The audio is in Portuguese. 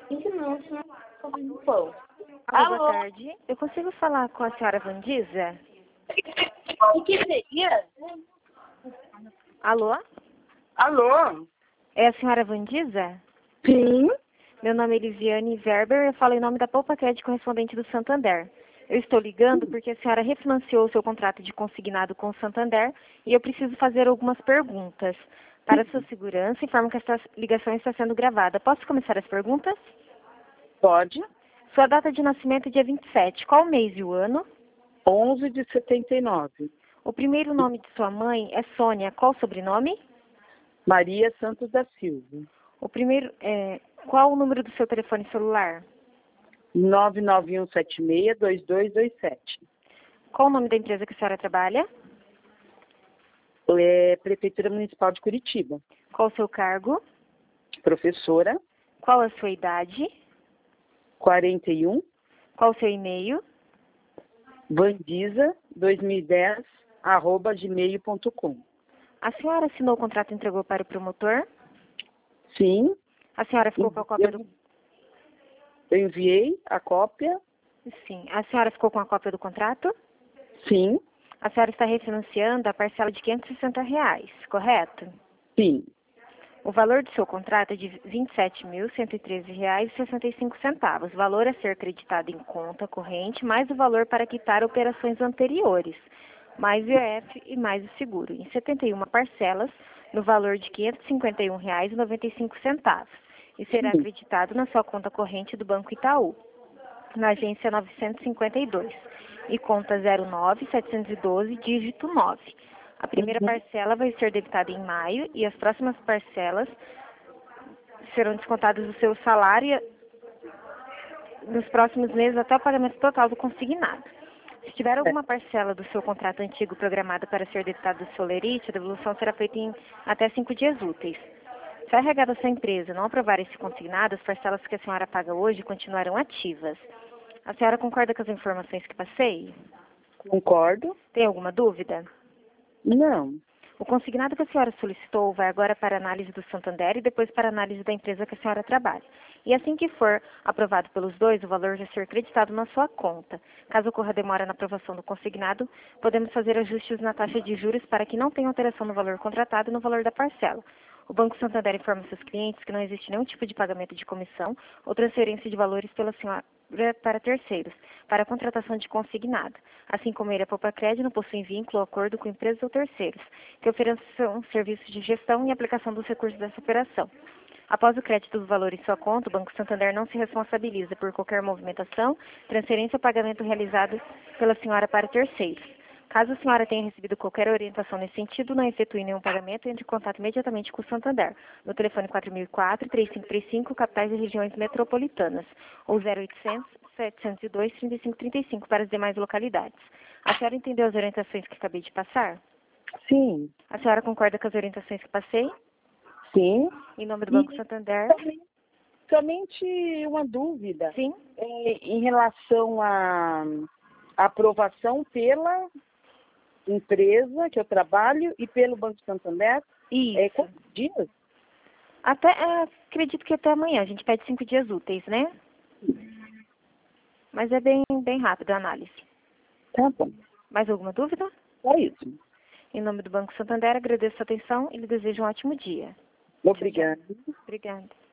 Não, senhora, comendo pão. Alô, boa tarde. Eu consigo falar com a senhora Vandisa? O que seria? Alô? Alô? É a senhora Vandisa? Sim. Meu nome é Elisiane Verber, eu falo em nome da Poupa Cred correspondente do Santander. Eu estou ligando porque a senhora refinanciou o seu contrato de consignado com o Santander e eu preciso fazer algumas perguntas. Para sua segurança, informo que esta ligação está sendo gravada. Posso começar as perguntas? Pode. Sua data de nascimento é dia 27. Qual o mês e o ano? 11 de 79. O primeiro nome de sua mãe é Sônia. Qual o sobrenome? Maria Santos da Silva. Qual o número do seu telefone celular? 991762227. Qual o nome da empresa que a senhora trabalha? Prefeitura Municipal de Curitiba. Qual o seu cargo? Professora, Qual a sua idade? 41, Qual o seu e-mail? vandisa2010, @gmail.com. A senhora assinou o contrato e entregou para o promotor? Sim, A senhora ficou com a cópia do... eu enviei a cópia. Sim. A senhora ficou com a cópia do contrato? Sim, A senhora está refinanciando a parcela de R$ 560, correto? sim. O valor do seu contrato é de R$ 27.113,65. O valor a ser creditado em conta corrente, mais o valor para quitar operações anteriores, mais o IOF e mais o seguro, em 71 parcelas, no valor de R$ 551,95. E será acreditado na sua conta corrente do Banco Itaú, na agência 952, e conta 09712, dígito 9. A primeira parcela vai ser debitada em maio e as próximas parcelas serão descontadas do seu salário nos próximos meses até o pagamento total do consignado. Se tiver alguma parcela do seu contrato antigo programada para ser debitada do seu lerite, a devolução será feita em até 5 dias úteis. Se a RH da sua empresa não aprovar esse consignado, as parcelas que a senhora paga hoje continuarão ativas. A senhora concorda com as informações que passei? Concordo? Tem alguma dúvida? Não. O consignado que a senhora solicitou vai agora para análise do Santander e depois para análise da empresa que a senhora trabalha. E assim que for aprovado pelos dois, o valor vai ser creditado na sua conta. Caso ocorra demora na aprovação do consignado, podemos fazer ajustes na taxa de juros para que não tenha alteração no valor contratado e no valor da parcela. O Banco Santander informa seus clientes que não existe nenhum tipo de pagamento de comissão ou transferência de valores pela senhora para terceiros, para a contratação de consignado. Assim como ele, a Poupa Cred não possui vínculo ou acordo com empresas ou terceiros, que ofereçam serviços de gestão e aplicação dos recursos dessa operação. Após o crédito do valor em sua conta, o Banco Santander não se responsabiliza por qualquer movimentação, transferência ou pagamento realizado pela senhora para terceiros. Caso a senhora tenha recebido qualquer orientação nesse sentido, não efetue nenhum pagamento, entre em contato imediatamente com o Santander, no telefone 4004-3535, capitais e regiões metropolitanas, ou 0800-702-3535 para as demais localidades. A senhora entendeu as orientações que acabei de passar? Sim. A senhora concorda com as orientações que passei? Sim. Em nome do Banco Santander? Somente uma dúvida. Sim. Em relação à aprovação pela empresa que eu trabalho e pelo Banco Santander. Isso. Quantos dias? Acredito que até amanhã. A gente pede 5 dias úteis, né? Mas é bem rápido a análise. Tá bom. Mais alguma dúvida? É isso. Em nome do Banco Santander, agradeço a atenção e lhe desejo um ótimo dia. Obrigada. Obrigada.